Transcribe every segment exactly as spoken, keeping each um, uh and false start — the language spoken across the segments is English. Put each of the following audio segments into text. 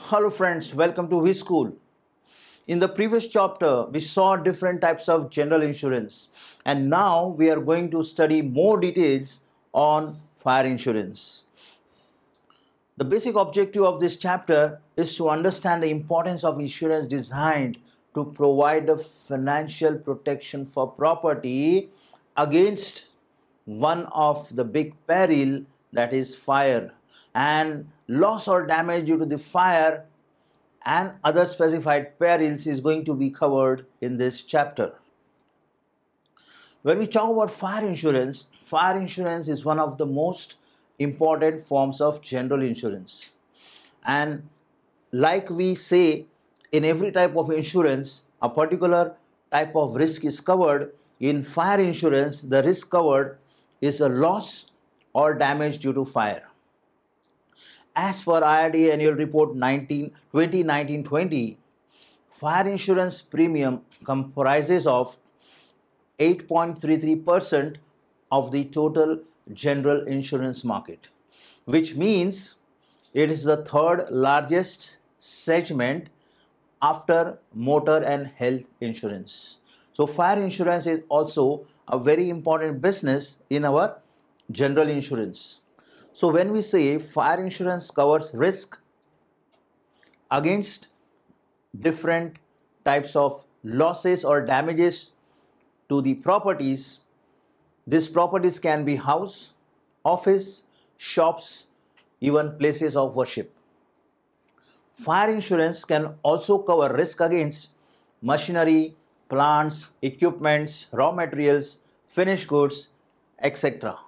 Hello friends, welcome to His School. In the previous chapter, we saw different types of general insurance, and now we are going to study more details on fire insurance. The basic objective of this chapter is to understand the importance of insurance designed to provide a financial protection for property against one of the big peril, that is fire, and loss or damage due to the fire and other specified perils is going to be covered in this chapter. When we talk about fire insurance, fire insurance is one of the most important forms of general insurance. And like we say, in every type of insurance, a particular type of risk is covered. In fire insurance, the risk covered is a loss or damage due to fire. As per I R D A Annual Report twenty nineteen twenty, fire insurance premium comprises of eight point three three percent of the total general insurance market, which means it is the third largest segment after motor and health insurance. So fire insurance is also a very important business in our general insurance. So when we say fire insurance covers risk against different types of losses or damages to the properties, these properties can be house, office, shops, even places of worship. Fire insurance can also cover risk against machinery, plants, equipments, raw materials, finished goods, et cetera.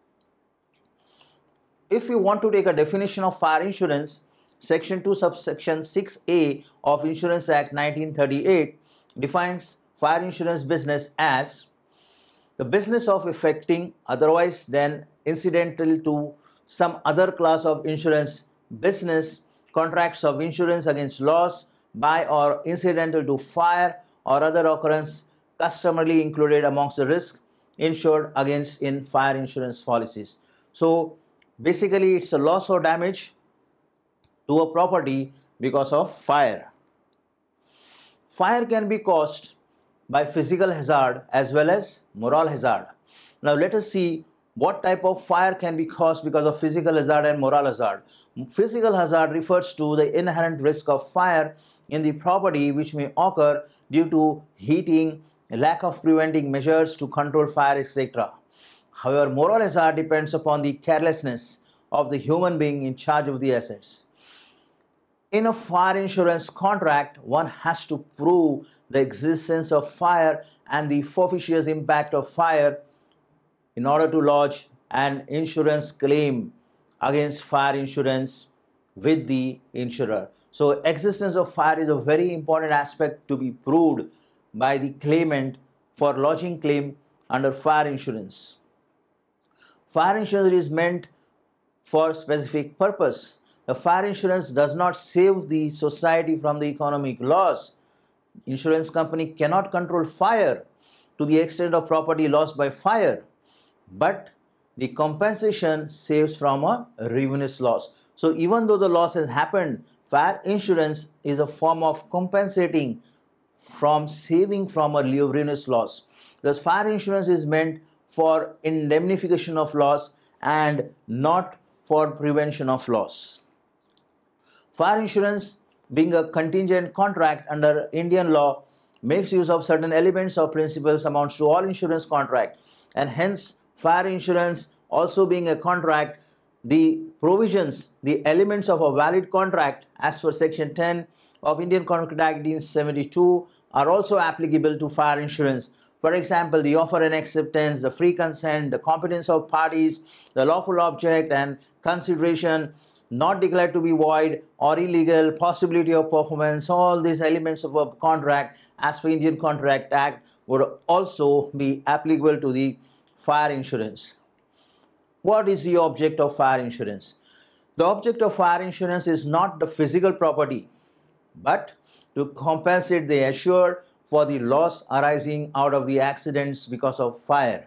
If we want to take a definition of fire insurance, Section two subsection six A of Insurance Act nineteen thirty-eight defines fire insurance business as the business of effecting otherwise than incidental to some other class of insurance business contracts of insurance against loss by or incidental to fire or other occurrence customarily included amongst the risk insured against in fire insurance policies. So basically, it's a loss or damage to a property because of fire. Fire can be caused by physical hazard as well as moral hazard. Now let us see what type of fire can be caused because of physical hazard and moral hazard. Physical hazard refers to the inherent risk of fire in the property which may occur due to heating, lack of preventing measures to control fire, et cetera. However, moral hazard depends upon the carelessness of the human being in charge of the assets. In a fire insurance contract, one has to prove the existence of fire and the fortuitous impact of fire in order to lodge an insurance claim against fire insurance with the insurer. So existence of fire is a very important aspect to be proved by the claimant for lodging claim under fire insurance. Fire insurance is meant for specific purpose. The fire insurance does not save the society from the economic loss. Insurance company cannot control fire to the extent of property lost by fire, but the compensation saves from a ruinous loss. So even though the loss has happened, fire insurance is a form of compensating from saving from a ruinous loss. Thus fire insurance is meant for indemnification of loss and not for prevention of loss. Fire insurance, being a contingent contract under Indian law, makes use of certain elements or principles amounts to all insurance contract, and hence fire insurance also being a contract, the provisions, the elements of a valid contract as per Section ten of Indian Contract Act nineteen seventy-two are also applicable to fire insurance. For example, the offer and acceptance, the free consent, the competence of parties, the lawful object and consideration, not declared to be void or illegal, possibility of performance, all these elements of a contract as per Indian Contract Act would also be applicable to the fire insurance. What is the object of fire insurance? The object of fire insurance is not the physical property, but to compensate the assured for the loss arising out of the accidents because of fire.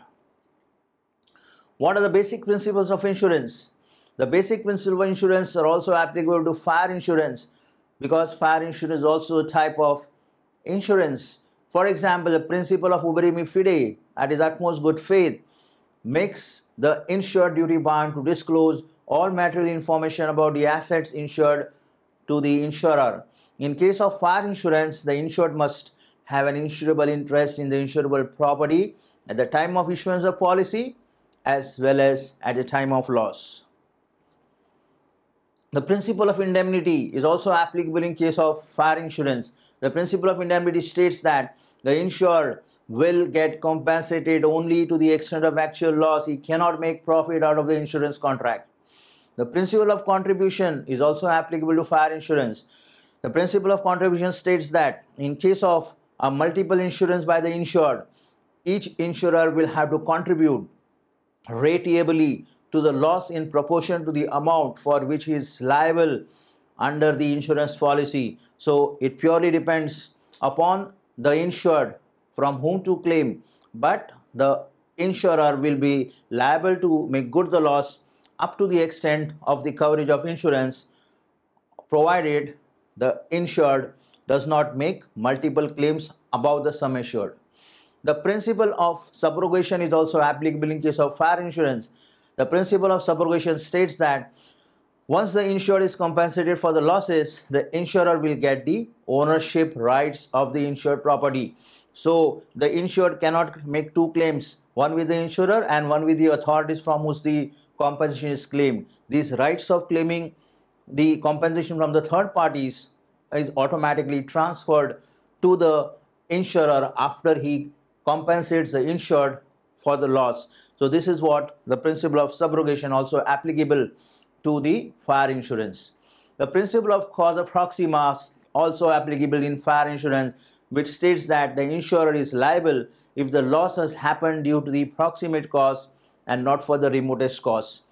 What are the basic principles of insurance? The basic principles of insurance are also applicable to fire insurance. because fire insurance is also a type of insurance. For example, the principle of uberrimi fide, at his utmost good faith, makes the insured duty bound to disclose all material information about the assets insured to the insurer. In case of fire insurance, the insured must have an insurable interest in the insurable property at the time of issuance of policy as well as at the time of loss. The principle of indemnity is also applicable in case of fire insurance. The principle of indemnity states that the insured will get compensated only to the extent of actual loss. He cannot make profit out of the insurance contract. The principle of contribution is also applicable to fire insurance. The principle of contribution states that in case of a multiple insurance by the insured, each insurer will have to contribute rateably to the loss in proportion to the amount for which he is liable under the insurance policy. So it purely depends upon the insured from whom to claim, but the insurer will be liable to make good the loss up to the extent of the coverage of insurance, provided the insured does not make multiple claims above the sum assured. The principle of subrogation is also applicable in case of fire insurance. The principle of subrogation states that once the insured is compensated for the losses, the insurer will get the ownership rights of the insured property. So the insured cannot make two claims, one with the insurer and one with the authorities from whose the compensation is claimed. These rights of claiming the compensation from the third parties is automatically transferred to the insurer after he compensates the insured for the loss. So this is what the principle of subrogation also applicable to the fire insurance. The principle of causa proxima also applicable in fire insurance, which states that the insurer is liable if the loss has happened due to the proximate cause and not for the remotest cause.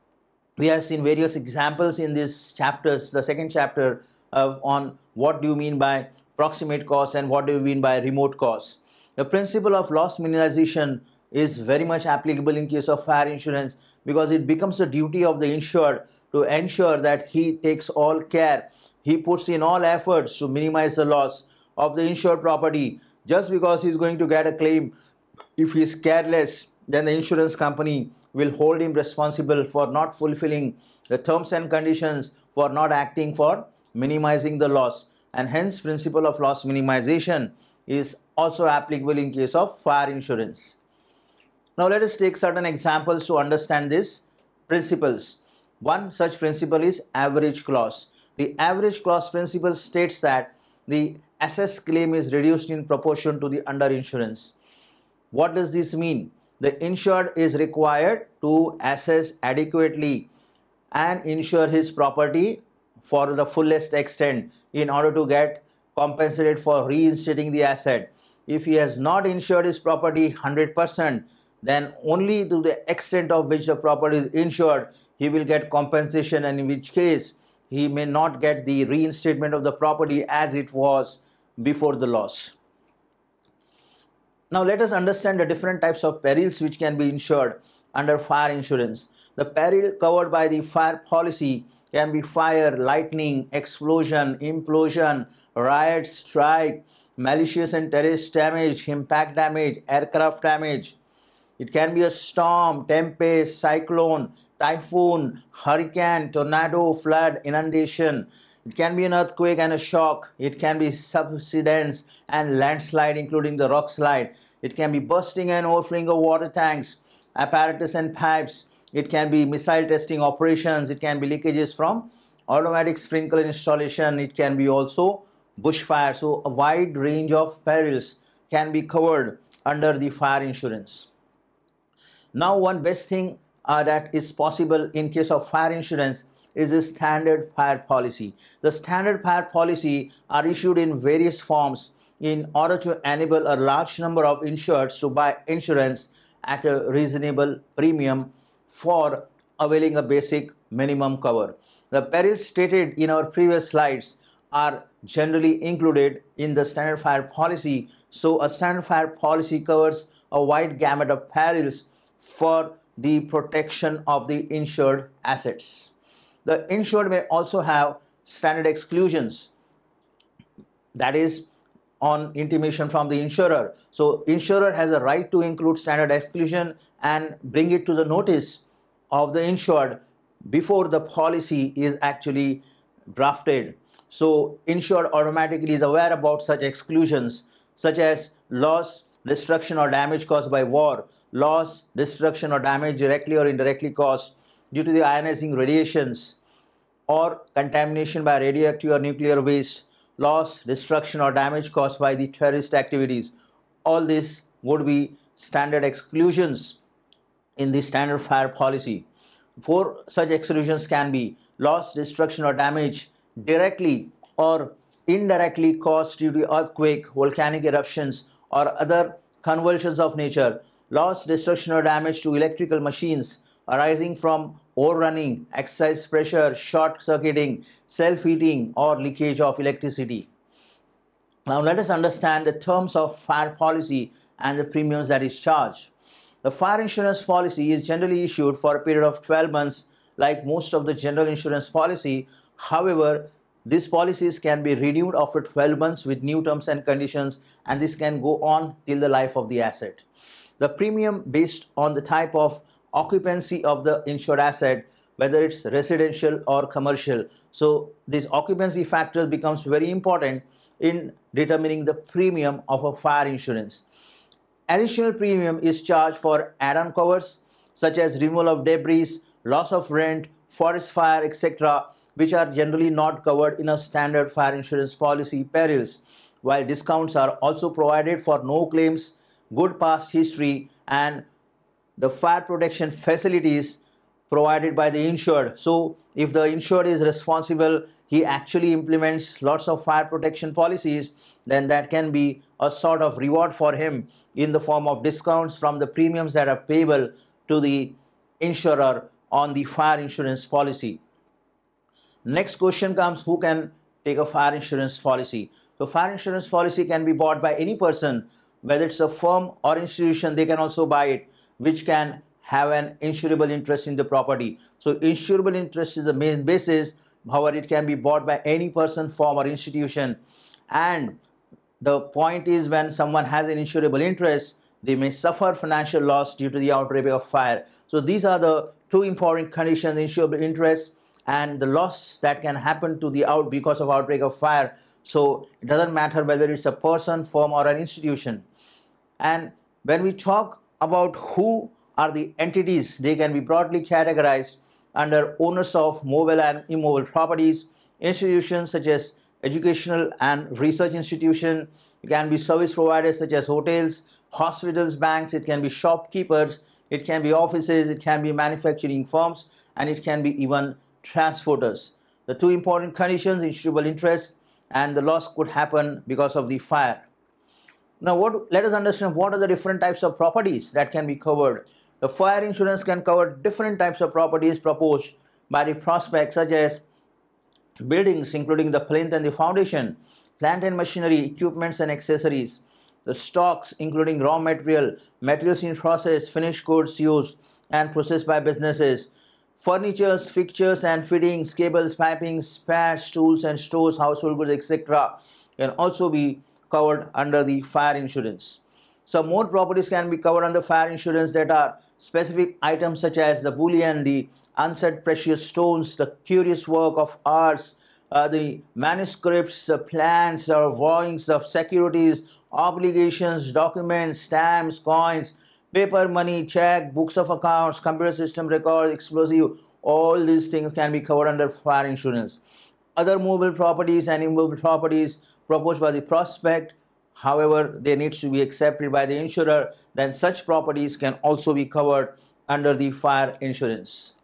We have seen various examples in these chapters, the second chapter uh, on what do you mean by proximate cause and what do you mean by remote cause. The principle of loss minimization is very much applicable in case of fire insurance because it becomes the duty of the insured to ensure that he takes all care, he puts in all efforts to minimize the loss of the insured property. Just because he is going to get a claim, if he is careless, then the insurance company will hold him responsible for not fulfilling the terms and conditions, for not acting for minimizing the loss, and hence principle of loss minimization is also applicable in case of fire insurance. Now let us take certain examples to understand these principles. One such principle is average clause. The average clause principle states that the assessed claim is reduced in proportion to the underinsurance. What does this mean? The insured is required to assess adequately and insure his property for the fullest extent in order to get compensated for reinstating the asset. If he has not insured his property one hundred percent, then only to the extent of which the property is insured, he will get compensation, and in which case he may not get the reinstatement of the property as it was before the loss. Now let us understand the different types of perils which can be insured under fire insurance. The peril covered by the fire policy can be fire, lightning, explosion, implosion, riot, strike, malicious and terrorist damage, impact damage, aircraft damage. It can be a storm, tempest, cyclone, typhoon, hurricane, tornado, flood, inundation. It can be an earthquake and a shock. It can be subsidence and landslide, including the rock slide. It can be bursting and overflowing of water tanks, apparatus and pipes. It can be missile testing operations. It can be leakages from automatic sprinkler installation. It can be also bushfire. So a wide range of perils can be covered under the fire insurance. Now one best thing uh, that is possible in case of fire insurance is the standard fire policy. The standard fire policy are issued in various forms in order to enable a large number of insureds to buy insurance at a reasonable premium for availing a basic minimum cover. The perils stated in our previous slides are generally included in the standard fire policy. So a standard fire policy covers a wide gamut of perils for the protection of the insured assets. The insured may also have standard exclusions. that is on intimation from the insurer. So insurer has a right to include standard exclusion and bring it to the notice of the insured before the policy is actually drafted. So insured automatically is aware about such exclusions such as loss, destruction or damage caused by war, loss, destruction or damage directly or indirectly caused due to the ionizing radiations or contamination by radioactive or nuclear waste, loss, destruction or damage caused by the terrorist activities. All this would be standard exclusions in the standard fire policy. Four such exclusions can be loss, destruction or damage directly or indirectly caused due to earthquake, volcanic eruptions or other convulsions of nature, loss, destruction or damage to electrical machines arising from overrunning, excess pressure, short circuiting, self-heating or leakage of electricity. Now let us understand the terms of fire policy and the premiums that is charged. The fire insurance policy is generally issued for a period of twelve months like most of the general insurance policy. However, these policies can be renewed after twelve months with new terms and conditions, and this can go on till the life of the asset. The premium based on the type of occupancy of the insured asset, whether it's residential or commercial. So this occupancy factor becomes very important in determining the premium of a fire insurance. Additional premium is charged for add-on covers such as removal of debris, loss of rent, forest fire, et cetera, which are generally not covered in a standard fire insurance policy perils, while discounts are also provided for no claims, good past history, and the fire protection facilities provided by the insured. So if the insured is responsible, he actually implements lots of fire protection policies, then that can be a sort of reward for him in the form of discounts from the premiums that are payable to the insurer on the fire insurance policy. Next question comes, who can take a fire insurance policy? So fire insurance policy can be bought by any person, whether it's a firm or institution, they can also buy it, which can have an insurable interest in the property. So insurable interest is the main basis. However, it can be bought by any person, firm or institution. And the point is, when someone has an insurable interest, they may suffer financial loss due to the outbreak of fire. So these are the two important conditions: insurable interest and the loss that can happen to the out because of outbreak of fire. So it doesn't matter whether it's a person, firm or an institution. And when we talk about who are the entities, they can be broadly categorized under owners of mobile and immobile properties, institutions such as educational and research institution, it can be service providers such as hotels, hospitals, banks, it can be shopkeepers, it can be offices, it can be manufacturing firms, and it can be even transporters. The two important conditions, insurable interest and the loss, could happen because of the fire. Now, what, let us understand what are the different types of properties that can be covered. The fire insurance can cover different types of properties proposed by the prospect, such as buildings, including the plinth and the foundation, plant and machinery, equipments and accessories, the stocks, including raw material, materials in process, finished goods used and processed by businesses, furnitures, fixtures and fittings, cables, piping, spares, tools and stores, household goods, et cetera can also be covered under the fire insurance. Some more properties can be covered under fire insurance that are specific items such as the bullion, the unset precious stones, the curious work of arts, uh, the manuscripts, the plans or drawings of securities, obligations, documents, stamps, coins, paper money, check, books of accounts, computer system records, explosive. All these things can be covered under fire insurance. Other movable properties and immovable properties proposed by the prospect, however, they need to be accepted by the insurer, then such properties can also be covered under the fire insurance.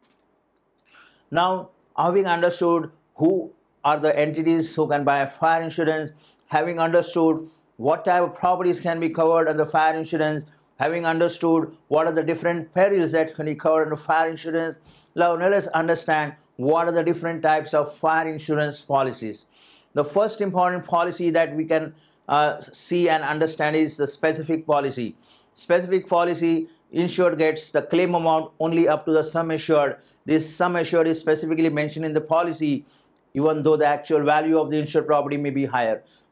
Now, having understood who are the entities who can buy a fire insurance, having understood what type of properties can be covered under fire insurance, having understood what are the different perils that can be covered under fire insurance, now let us understand what are the different types of fire insurance policies. The first important policy that we can uh, see and understand is the specific policy. Specific policy, insured gets the claim amount only up to the sum assured. This sum assured is specifically mentioned in the policy, even though the actual value of the insured property may be higher.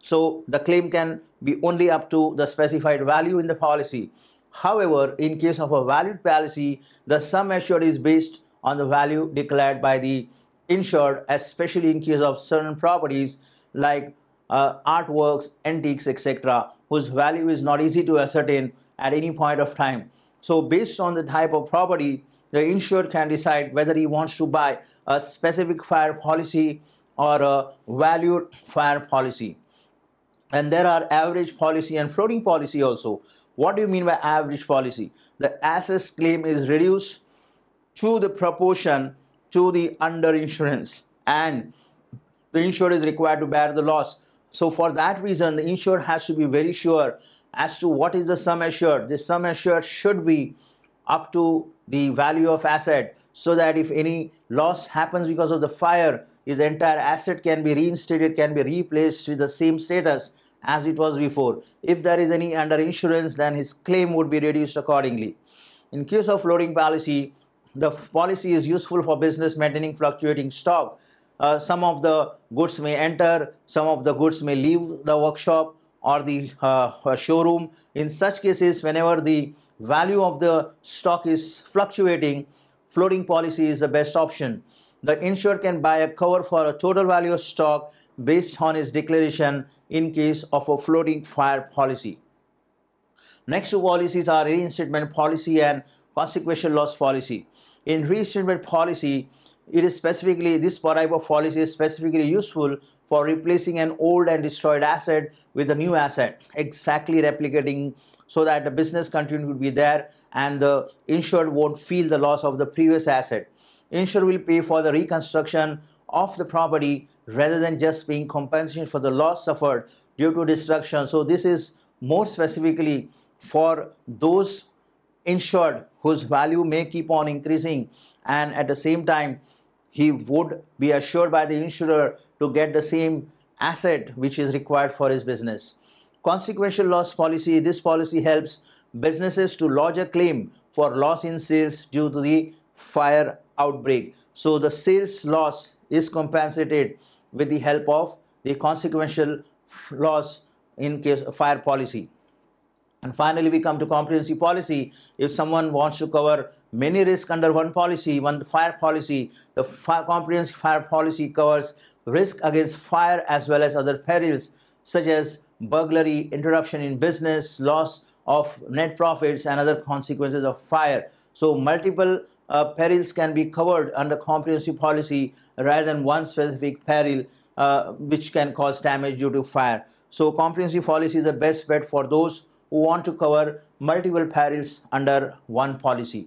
So the claim can be only up to the specified value in the policy. However, in case of a valued policy, the sum assured is based on the value declared by the insured, especially in case of certain properties like uh, artworks, antiques, et cetera, whose value is not easy to ascertain at any point of time. So based on the type of property, the insured can decide whether he wants to buy a specific fire policy or a valued fire policy. And there are average policy and floating policy also. What do you mean by average policy? The assess claim is reduced to the proportion to the underinsurance, and the insured is required to bear the loss. So for that reason, the insured has to be very sure as to what is the sum assured. The sum assured should be up to the value of asset, so that if any loss happens because of the fire, his entire asset can be reinstated, can be replaced with the same status as it was before. If there is any underinsurance, then his claim would be reduced accordingly. In case of floating policy, the policy is useful for business maintaining fluctuating stock. Uh, some of the goods may enter, some of the goods may leave the workshop or the uh, showroom. In such cases, whenever the value of the stock is fluctuating, floating policy is the best option. The insured can buy a cover for a total value of stock based on his declaration in case of a floating fire policy. Next two policies are reinstatement policy and consequential loss policy. In reinstatement policy, it is specifically, this type of policy is specifically useful for replacing an old and destroyed asset with a new asset, exactly replicating, so that the business continuity will be there and the insured won't feel the loss of the previous asset. Insured will pay for the reconstruction of the property rather than just paying compensation for the loss suffered due to destruction. So this is more specifically for those insured whose value may keep on increasing, and at the same time he would be assured by the insurer to get the same asset which is required for his business. Consequential loss policy, this policy helps businesses to lodge a claim for loss in sales due to the fire outbreak. So the sales loss is compensated with the help of the consequential loss in case of fire policy. And finally, we come to comprehensive policy. If someone wants to cover many risks under one policy, one fire policy, the fire, comprehensive fire policy covers risk against fire as well as other perils such as burglary, interruption in business, loss of net profits, and other consequences of fire. So multiple uh, perils can be covered under comprehensive policy rather than one specific peril uh, which can cause damage due to fire. So comprehensive policy is the best bet for those who want to cover multiple perils under one policy.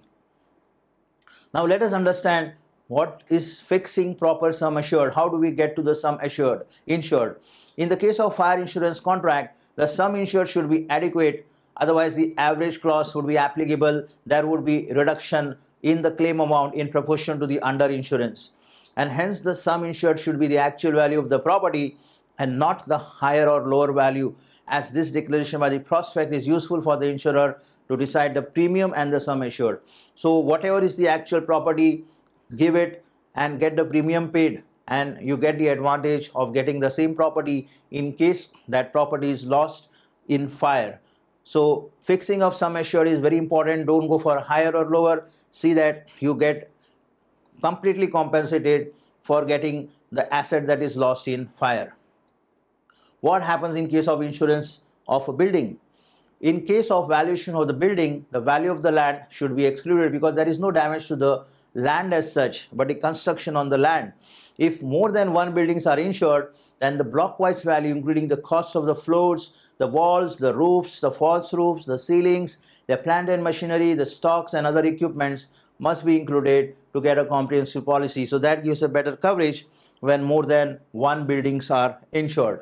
Now let us understand what is fixing proper sum assured. How do we get to the sum assured insured? In the case of fire insurance contract, the sum insured should be adequate, otherwise the average clause would be applicable. There would be reduction in the claim amount in proportion to the underinsurance, and hence the sum insured should be the actual value of the property and not the higher or lower value, as this declaration by the prospect is useful for the insurer to decide the premium and the sum assured. So whatever is the actual property, give it and get the premium paid, and you get the advantage of getting the same property in case that property is lost in fire. So fixing of sum assured is very important. Don't go for higher or lower. See that you get completely compensated for getting the asset that is lost in fire. What happens in case of insurance of a building? In case of valuation of the building, the value of the land should be excluded because there is no damage to the land as such, but the construction on the land. If more than one buildings are insured, then the block-wise value, including the cost of the floors, the walls, the roofs, the false roofs, the ceilings, the plant and machinery, the stocks and other equipments must be included to get a comprehensive policy. So that gives a better coverage when more than one buildings are insured.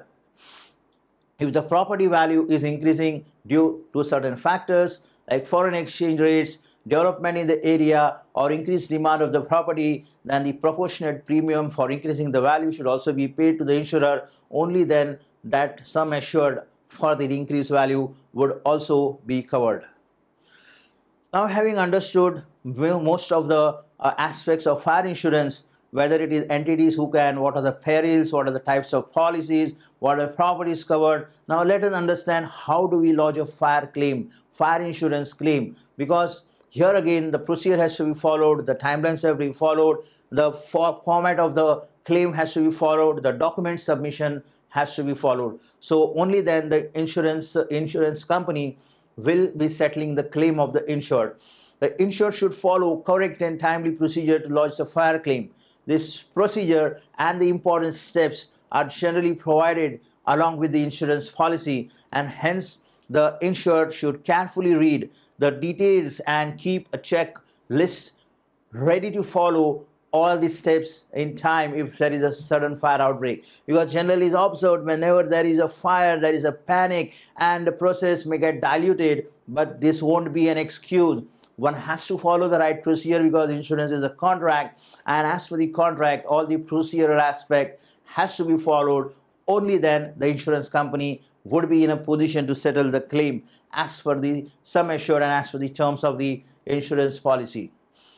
If the property value is increasing due to certain factors like foreign exchange rates, development in the area, or increased demand of the property, then the proportionate premium for increasing the value should also be paid to the insurer. Only then that sum assured for the increased value would also be covered. Now, having understood most of the uh, aspects of fire insurance, whether it is entities who can, what are the perils, what are the types of policies, what are properties covered. Now let us understand how do we lodge a fire claim, fire insurance claim, because here again the procedure has to be followed, the timelines have to be followed, the for format of the claim has to be followed, the document submission has to be followed. So only then the insurance uh, insurance company will be settling the claim of the insured. The insured should follow correct and timely procedure to lodge the fire claim. This procedure and the important steps are generally provided along with the insurance policy, and hence the insured should carefully read the details and keep a checklist ready to follow all these steps in time if there is a sudden fire outbreak. Because generally it's observed whenever there is a fire, there is a panic and the process may get diluted, but this won't be an excuse. One has to follow the right procedure because insurance is a contract, and as for the contract, all the procedural aspect has to be followed. Only then the insurance company would be in a position to settle the claim as per the sum assured and as per the terms of the insurance policy.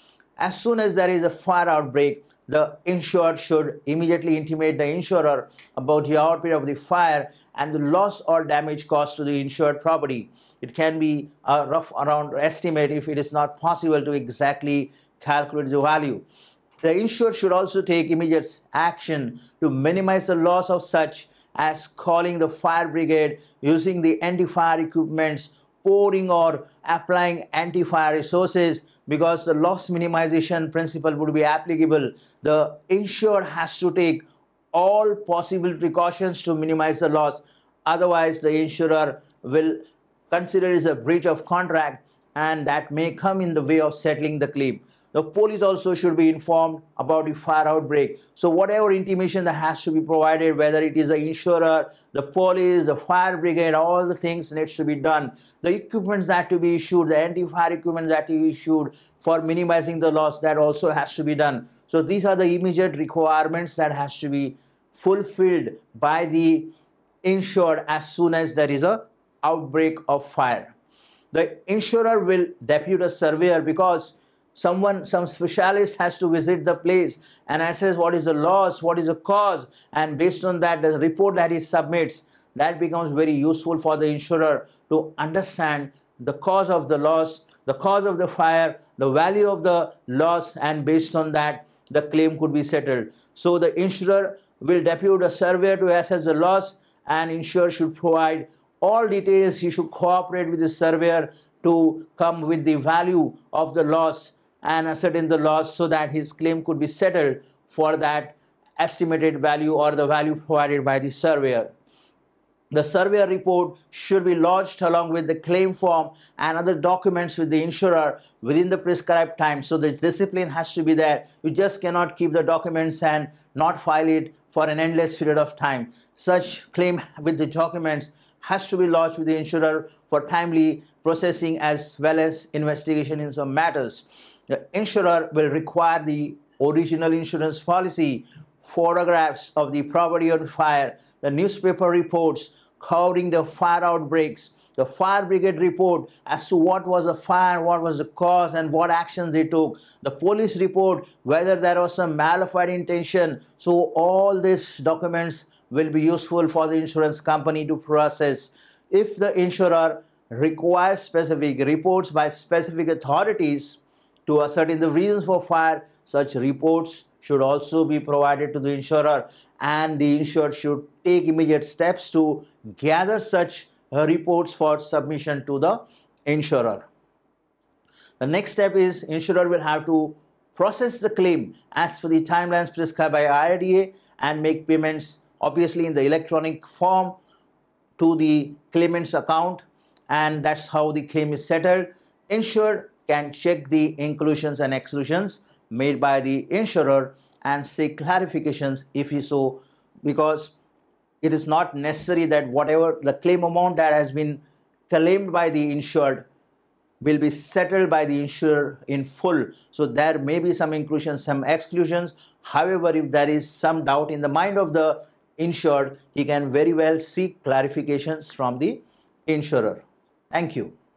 As soon as there is a fire outbreak, the insured should immediately intimate the insurer about the outbreak of the fire and the loss or damage caused to the insured property. It can be a rough around estimate if it is not possible to exactly calculate the value. The insured should also take immediate action to minimize the loss of such as calling the fire brigade, using the anti-fire equipments, pouring or applying anti-fire resources, because the loss minimization principle would be applicable. The insured has to take all possible precautions to minimize the loss. Otherwise, the insurer will consider it as a breach of contract, and that may come in the way of settling the claim. The police also should be informed about the fire outbreak. So whatever intimation that has to be provided, whether it is the insurer, the police, the fire brigade, all the things needs to be done. The equipments that to be issued, the anti-fire equipment that to be issued for minimizing the loss, that also has to be done. So these are the immediate requirements that has to be fulfilled by the insured as soon as there is a outbreak of fire. The insurer will depute a surveyor, because someone, some specialist has to visit the place and assess what is the loss, what is the cause, and based on that, the report that he submits, that becomes very useful for the insurer to understand the cause of the loss, the cause of the fire, the value of the loss, and based on that, the claim could be settled. So the insurer will depute a surveyor to assess the loss, and insurer should provide all details. He should cooperate with the surveyor to come with the value of the loss and ascertain the loss so that his claim could be settled for that estimated value or the value provided by the surveyor. The surveyor report should be lodged along with the claim form and other documents with the insurer within the prescribed time. So the discipline has to be there. You just cannot keep the documents and not file it for an endless period of time. Such claim with the documents has to be lodged with the insurer for timely processing as well as investigation in some matters. The insurer will require the original insurance policy, photographs of the property on fire, the newspaper reports covering the fire outbreaks, the fire brigade report as to what was the fire, what was the cause, and what actions they took, the police report, whether there was some malified intention. So all these documents will be useful for the insurance company to process. If the insurer requires specific reports by specific authorities to ascertain the reasons for fire, such reports should also be provided to the insurer, and the insured should take immediate steps to gather such uh, reports for submission to the insurer. The next step is insurer will have to process the claim as per the timelines prescribed by I R D A and make payments obviously in the electronic form to the claimant's account, and that's how the claim is settled. Insured can check the inclusions and exclusions made by the insurer and seek clarifications if he so, because it is not necessary that whatever the claim amount that has been claimed by the insured will be settled by the insurer in full. So there may be some inclusions, some exclusions. However, if there is some doubt in the mind of the insured, he can very well seek clarifications from the insurer. Thank you.